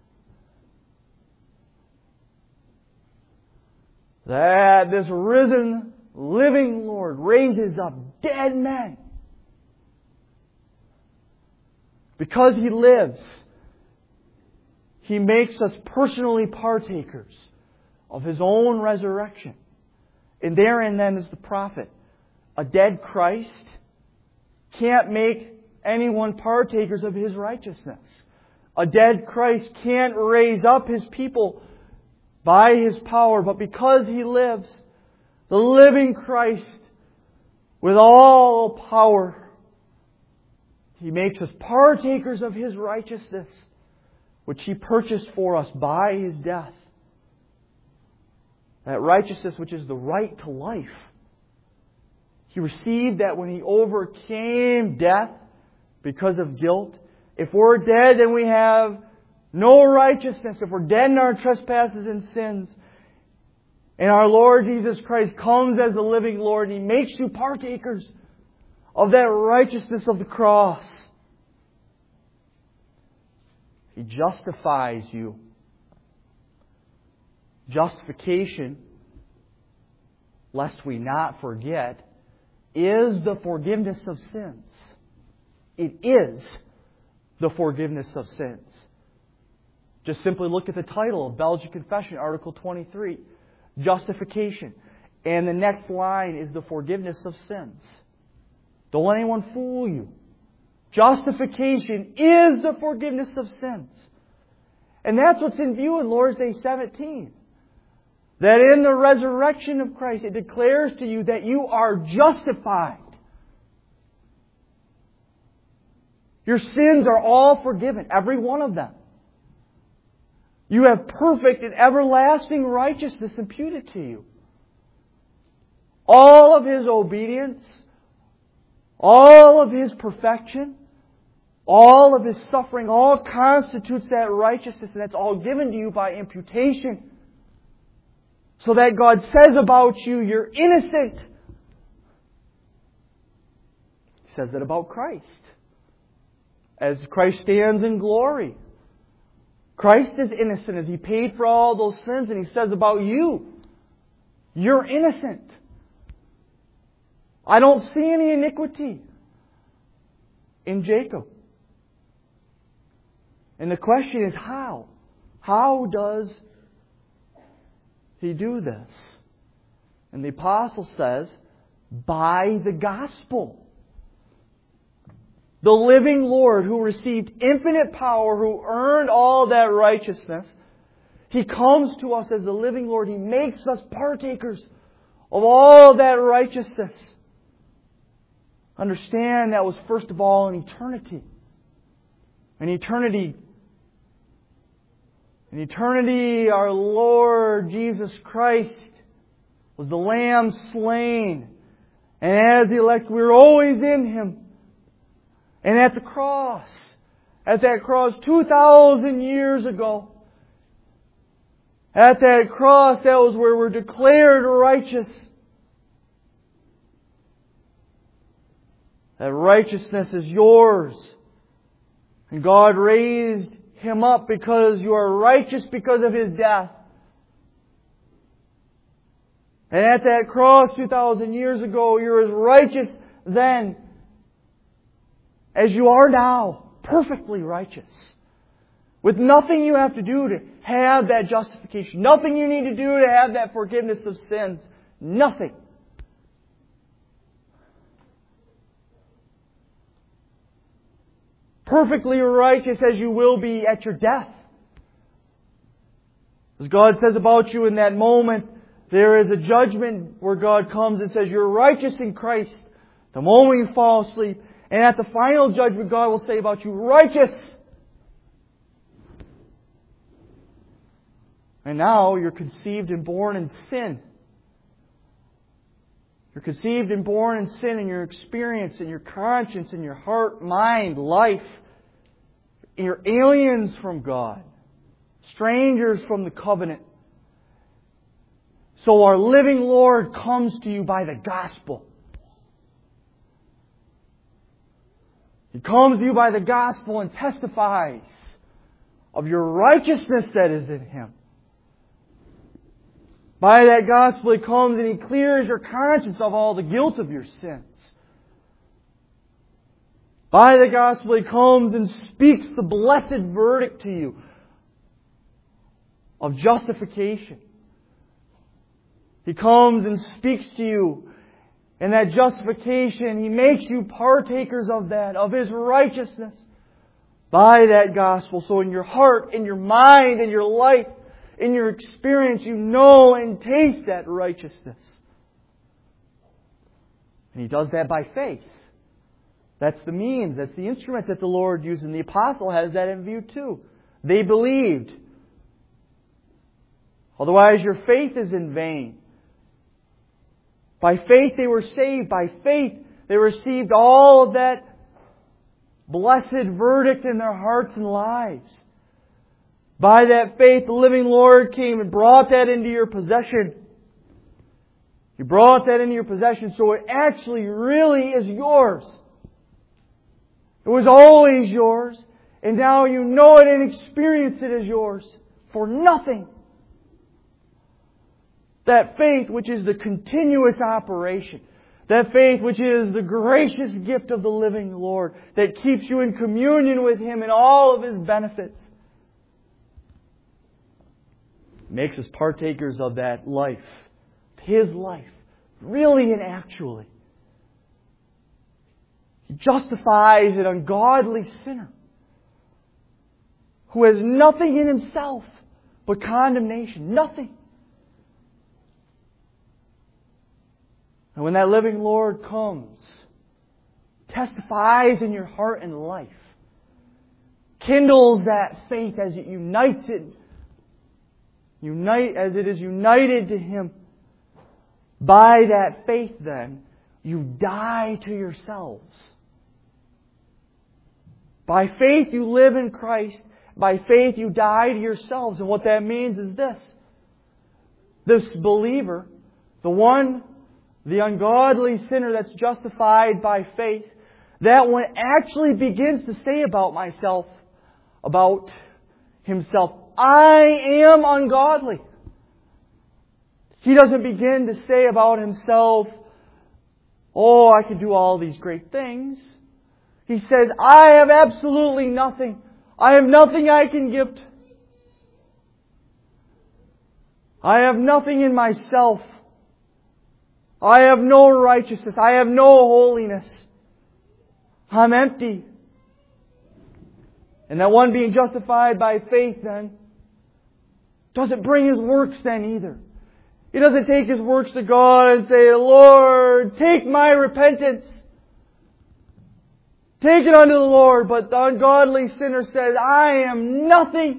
that this risen, living Lord raises up dead men. Because He lives, He makes us personally partakers of His own resurrection. And therein then is the prophet. A dead Christ can't make anyone partakers of His righteousness. A dead Christ can't raise up His people by His power, but because He lives, the living Christ, with all power, He makes us partakers of His righteousness, which He purchased for us by His death. That righteousness which is the right to life. He received that when He overcame death because of guilt. If we're dead, then we have no righteousness. If we're dead in our trespasses and sins, and our Lord Jesus Christ comes as the living Lord, and He makes you partakers of that righteousness of the cross. He justifies you. Justification, lest we not forget, is the forgiveness of sins. It is the forgiveness of sins. Just simply look at the title of Belgian Confession, Article 23. Justification. And the next line is the forgiveness of sins. Don't let anyone fool you. Justification is the forgiveness of sins. And that's what's in view in Lord's Day 17. That in the resurrection of Christ, it declares to you that you are justified. Your sins are all forgiven, every one of them. You have perfect and everlasting righteousness imputed to you. All of His obedience, all of His perfection, all of His suffering, all constitutes that righteousness, and that's all given to you by imputation. So that God says about you, you're innocent. He says that about Christ. As Christ stands in glory, Christ is innocent as He paid for all those sins, and He says about you, you're innocent. I don't see any iniquity in Jacob. And the question is how? How does He do this? And the apostle says, by the gospel. The living Lord who received infinite power, who earned all that righteousness, He comes to us as the living Lord. He makes us partakers of all that righteousness. Understand that was first of all in eternity. In eternity, our Lord Jesus Christ was the Lamb slain. And as the elect, we were always in Him. And at that cross 2,000 years ago, at that cross, that was where we're declared righteous. That righteousness is yours. And God raised Him up because you are righteous because of His death. And at that cross 2,000 years ago, you're as righteous then as you are now perfectly righteous. With nothing you have to do to have that justification. Nothing you need to do to have that forgiveness of sins. Nothing. Perfectly righteous as you will be at your death. As God says about you in that moment, there is a judgment where God comes and says, you're righteous in Christ the moment you fall asleep. And at the final judgment, God will say about you, righteous. And now you're conceived and born in sin. You're conceived and born in sin in your experience, in your conscience, in your heart, mind, life. You're aliens from God. Strangers from the covenant. So our living Lord comes to you by the gospel. He comes to you by the gospel and testifies of your righteousness that is in Him. By that gospel He comes and He clears your conscience of all the guilt of your sins. By the gospel He comes and speaks the blessed verdict to you of justification. He comes and speaks to you in that justification. He makes you partakers of that, of His righteousness by that gospel. So in your heart, in your mind, in your life, in your experience, you know and taste that righteousness. And He does that by faith. That's the means, that's the instrument that the Lord used, and the apostle has that in view too. They believed. Otherwise your faith is in vain. By faith they were saved. By faith they received all of that blessed verdict in their hearts and lives. By that faith the living Lord came and brought that into your possession. He brought that into your possession, so it actually really is yours. It was always yours, and now you know it and experience it as yours for nothing. That faith which is the continuous operation. That faith which is the gracious gift of the living Lord that keeps you in communion with Him and all of His benefits. Makes us partakers of that life. His life. Really and actually. He justifies an ungodly sinner who has nothing in himself but condemnation. Nothing. And when that living Lord comes, testifies in your heart and life, kindles that faith as it unites it, as it is united to Him. By that faith then, you die to yourselves. By faith you live in Christ. By faith you die to yourselves. And what that means is this. This believer, the ungodly sinner that's justified by faith, that one actually begins to say about himself, I am ungodly. He doesn't begin to say about himself, oh, I can do all these great things. He says, I have absolutely nothing. I have nothing I can give. I have nothing in myself. I have no righteousness. I have no holiness. I'm empty. And that one being justified by faith then doesn't bring his works then either. He doesn't take his works to God and say, Lord, take my repentance. Take it unto the Lord. But the ungodly sinner says, I am nothing.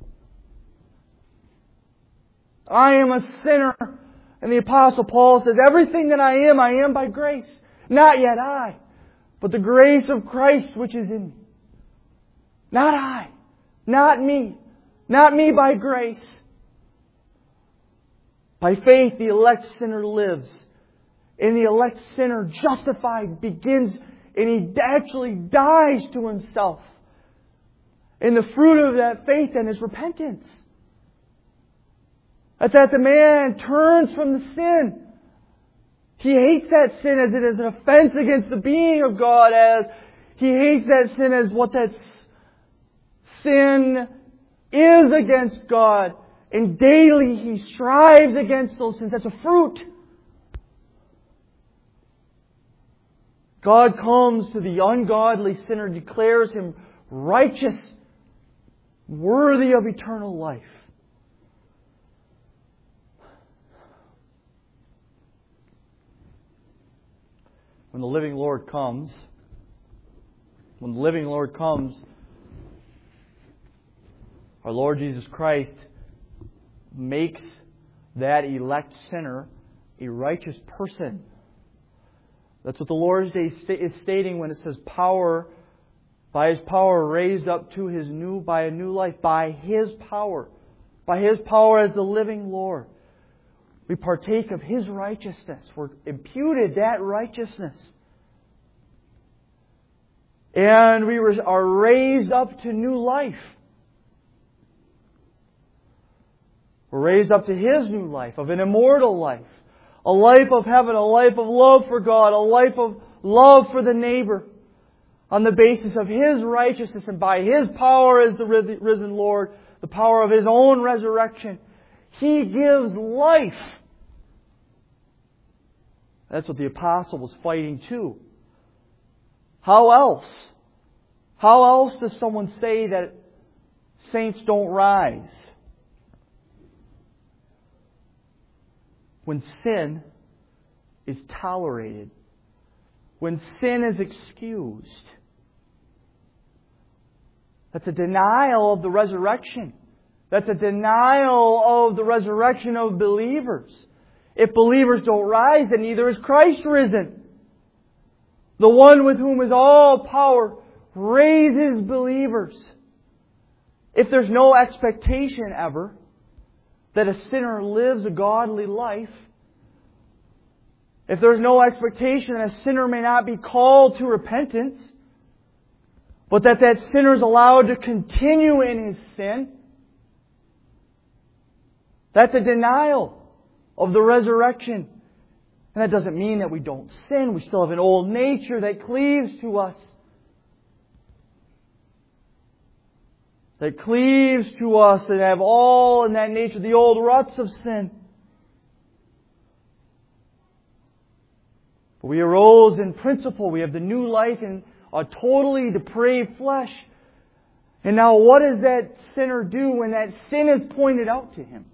I am a sinner. And the Apostle Paul says, everything that I am by grace. Not yet I, but the grace of Christ which is in me. Not I. Not me. Not me by grace. By faith the elect sinner lives. And the elect sinner justified begins, and he actually dies to himself. And the fruit of that faith then is repentance. That the man turns from the sin. He hates that sin as it is an offense against the being of God, as He hates that sin as what that sin is against God. And daily He strives against those sins. That's a fruit. God comes to the ungodly sinner and declares him righteous, worthy of eternal life. When the living Lord comes, our Lord Jesus Christ makes that elect sinner a righteous person. That's what the Lord's Day is stating when it says power, by His power raised up to by a new life, by His power as the living Lord. We partake of His righteousness. We're imputed that righteousness. And we are raised up to new life. We're raised up to His new life, of an immortal life. A life of heaven, a life of love for God, a life of love for the neighbor. On the basis of His righteousness and by His power as the risen Lord, the power of His own resurrection, He gives life. That's what the apostle was fighting too. How else? How else does someone say that saints don't rise? When sin is tolerated. When sin is excused. That's a denial of the resurrection. That's a denial of the resurrection of believers. If believers don't rise, then neither is Christ risen. The one with whom is all power raises believers. If there's no expectation ever that a sinner lives a godly life, if there's no expectation that a sinner may not be called to repentance, but that sinner is allowed to continue in his sin, that's a denial of the resurrection. And that doesn't mean that we don't sin. We still have an old nature that cleaves to us. That cleaves to us and have all in that nature, the old ruts of sin. But we arose in principle. We have the new life in a totally depraved flesh. And now what does that sinner do when that sin is pointed out to him?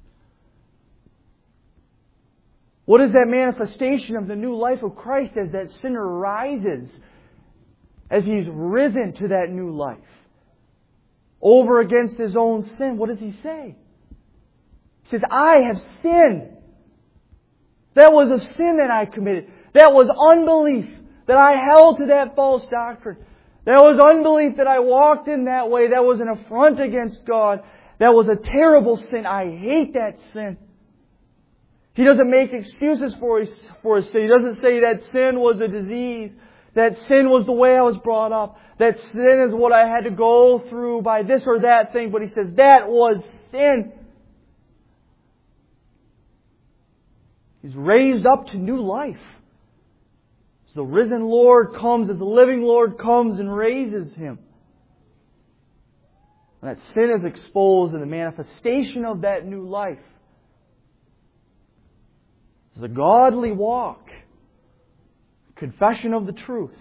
What is that manifestation of the new life of Christ as that sinner rises, as he's risen to that new life? Over against his own sin, what does he say? He says, I have sinned. That was a sin that I committed. That was unbelief, that I held to that false doctrine. That was unbelief that I walked in that way. That was an affront against God. That was a terrible sin. I hate that sin. He doesn't make excuses for his sin. He doesn't say that sin was a disease. That sin was the way I was brought up. That sin is what I had to go through by this or that thing. But he says, that was sin. He's raised up to new life. As the risen Lord comes, as the living Lord comes and raises him. And that sin is exposed in the manifestation of that new life. It's a godly walk. Confession of the truth.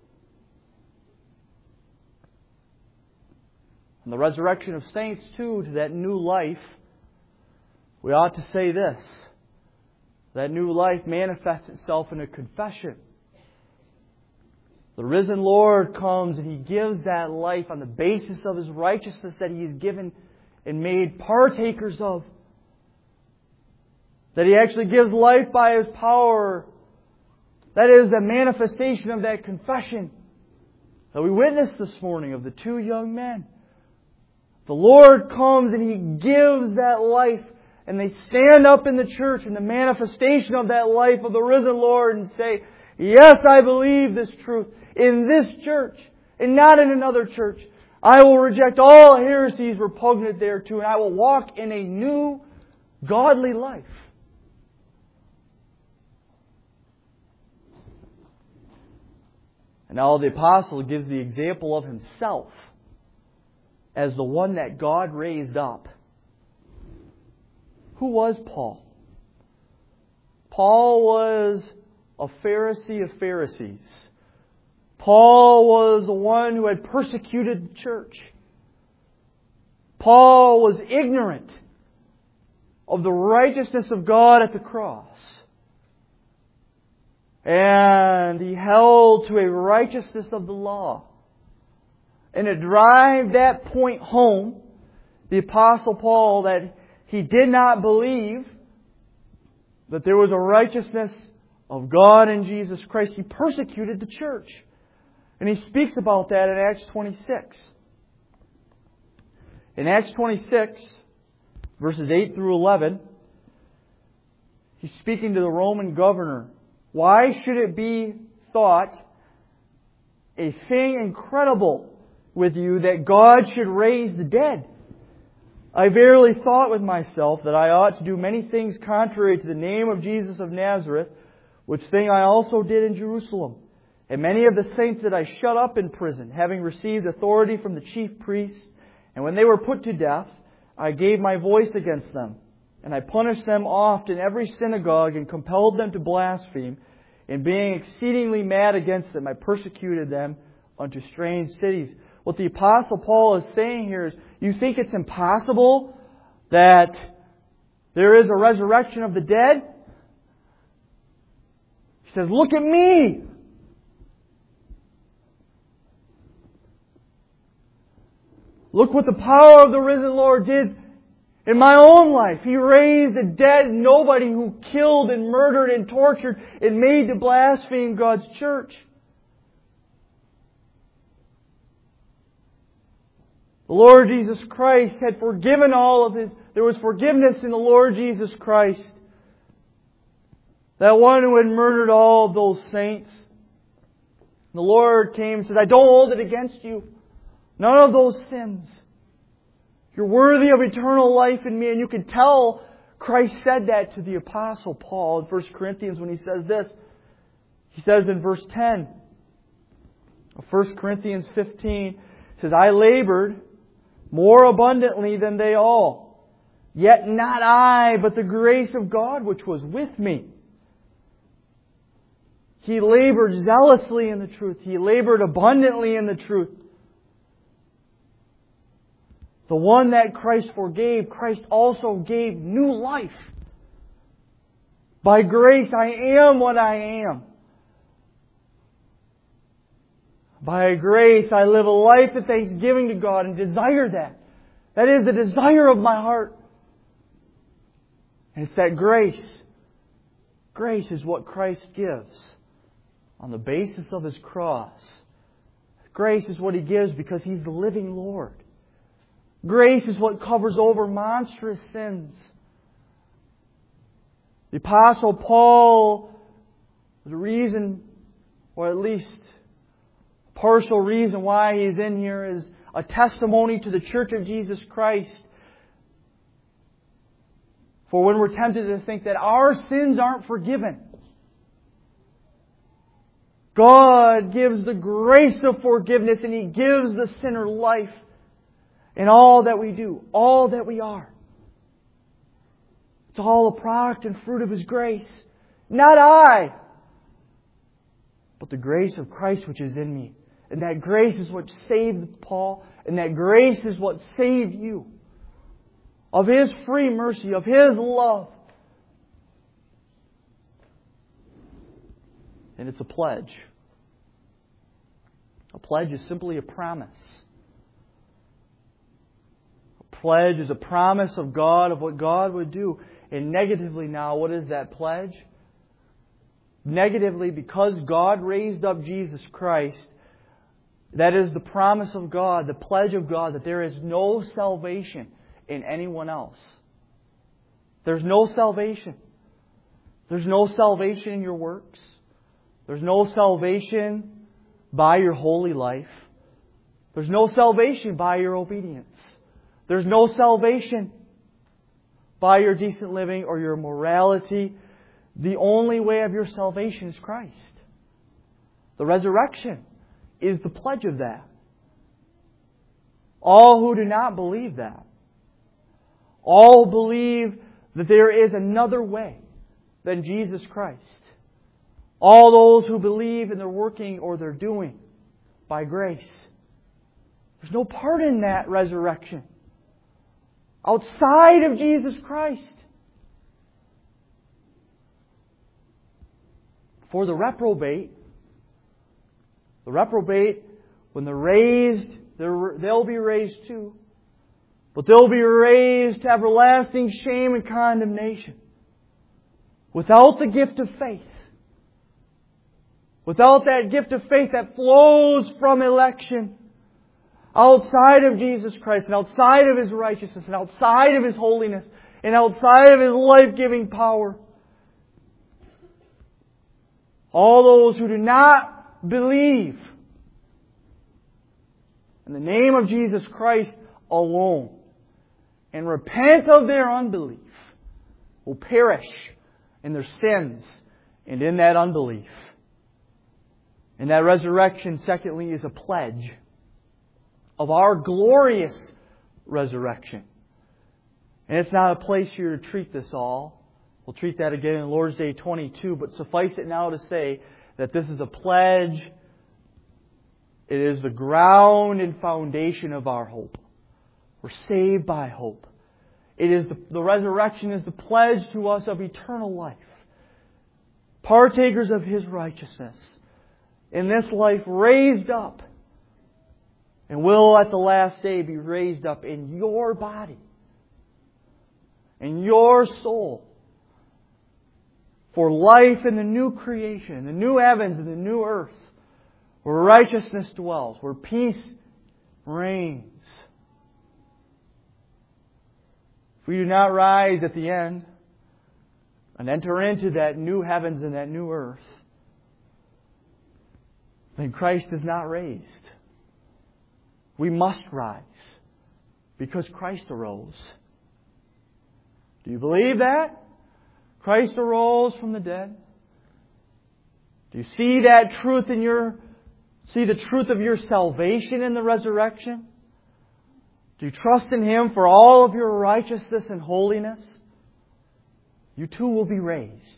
And the resurrection of saints, too, to that new life, we ought to say this. That new life manifests itself in a confession. The risen Lord comes and He gives that life on the basis of His righteousness that He has given and made partakers of. That He actually gives life by His power. That is the manifestation of that confession that we witnessed this morning of the two young men. The Lord comes and He gives that life, and they stand up in the church in the manifestation of that life of the risen Lord and say, yes, I believe this truth in this church and not in another church. I will reject all heresies repugnant thereto, and I will walk in a new godly life. And now the apostle gives the example of himself as the one that God raised up. Who was Paul? Paul was a Pharisee of Pharisees. Paul was the one who had persecuted the church. Paul was ignorant of the righteousness of God at the cross. And he held to a righteousness of the law. And to drive that point home, the Apostle Paul, that he did not believe that there was a righteousness of God in Jesus Christ, he persecuted the church. And he speaks about that in Acts 26. In Acts 26, verses 8 through 11, he's speaking to the Roman governor. Why should it be thought a thing incredible with you that God should raise the dead? I verily thought with myself that I ought to do many things contrary to the name of Jesus of Nazareth, which thing I also did in Jerusalem. And many of the saints that I shut up in prison, having received authority from the chief priests, and when they were put to death, I gave my voice against them. And I punished them oft in every synagogue and compelled them to blaspheme. And being exceedingly mad against them, I persecuted them unto strange cities. What the Apostle Paul is saying here is, you think it's impossible that there is a resurrection of the dead? He says, look at me! Look what the power of the risen Lord did in my own life. He raised the dead, nobody who killed and murdered and tortured and made to blaspheme God's church. The Lord Jesus Christ had forgiven all of his... There was forgiveness in the Lord Jesus Christ. That one who had murdered all of those saints. The Lord came and said, I don't hold it against you. None of those sins. You're worthy of eternal life in me. And you can tell Christ said that to the Apostle Paul in 1 Corinthians when he says this. He says in verse 10 of 1 Corinthians 15, he says, I labored more abundantly than they all. Yet not I, but the grace of God which was with me. He labored zealously in the truth. He labored abundantly in the truth. The one that Christ forgave, Christ also gave new life. By grace I am what I am. By grace I live a life of thanksgiving to God and desire that. That is the desire of my heart. And it's that grace. Grace is what Christ gives on the basis of His cross. Grace is what He gives because He's the living Lord. Grace is what covers over monstrous sins. The Apostle Paul, the reason, or at least partial reason why he's in here, is a testimony to the Church of Jesus Christ. For when we're tempted to think that our sins aren't forgiven, God gives the grace of forgiveness and He gives the sinner life in all that we do, all that we are. It's all a product and fruit of His grace. Not I, but the grace of Christ which is in me. And that grace is what saved Paul, and that grace is what saved you. Of His free mercy, of His love. And it's a pledge. A pledge is simply a promise. A pledge is a promise of God, of what God would do. And negatively now, what is that pledge? Negatively, because God raised up Jesus Christ, that is the promise of God, the pledge of God, that there is no salvation in anyone else. There's no salvation. There's no salvation in your works. There's no salvation by your holy life. There's no salvation by your obedience. There's no salvation by your decent living or your morality. The only way of your salvation is Christ. The resurrection. is the pledge of that. All who do not believe that, all believe that there is another way than Jesus Christ. All those who believe in their working or their doing by grace. There's no part in that resurrection outside of Jesus Christ. For the reprobate, when they're raised, they'll be raised too. But they'll be raised to everlasting shame and condemnation. Without the gift of faith. Without that gift of faith that flows from election. Outside of Jesus Christ and outside of His righteousness and outside of His holiness and outside of His life-giving power. All those who do not believe in the name of Jesus Christ alone and repent of their unbelief will perish in their sins and in that unbelief. And that resurrection, secondly, is a pledge of our glorious resurrection. And it's not a place here to treat this all. We'll treat that again in Lord's Day 22, but suffice it now to say that this is a pledge. It is the ground and foundation of our hope. We're saved by hope. It is the resurrection is the pledge to us of eternal life. Partakers of His righteousness. In this life raised up. And will at the last day be raised up in your body. In your soul. For life in the new creation, the new heavens and the new earth. Where righteousness dwells. Where peace reigns. If we do not rise at the end and enter into that new heavens and that new earth, then Christ is not raised. We must rise because Christ arose. Do you believe that? Christ arose from the dead? Do you see that truth see the truth of your salvation in the resurrection? Do you trust in Him for all of your righteousness and holiness? You too will be raised.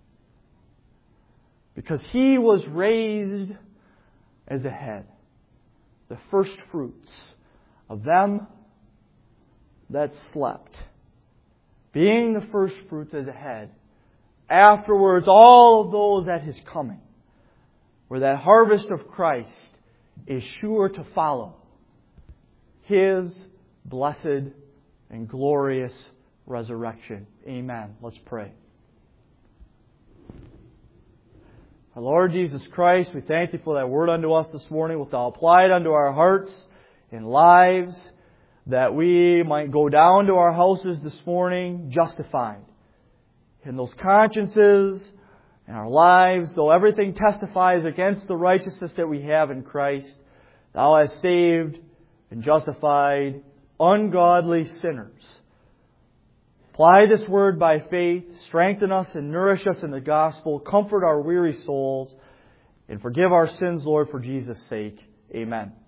Because He was raised as a head. The first fruits of them that slept. Being the first fruits as a head. Afterwards, all of those at His coming. Where that harvest of Christ is sure to follow. His blessed and glorious resurrection. Amen. Let's pray. Our Lord Jesus Christ, we thank Thee for that word unto us this morning. Wilt Thou apply it unto our hearts and lives, that we might go down to our houses this morning justified. In those consciences and our lives, though everything testifies against the righteousness that we have in Christ, Thou hast saved and justified ungodly sinners. Apply this word by faith, strengthen us and nourish us in the gospel, comfort our weary souls, and forgive our sins, Lord, for Jesus' sake. Amen.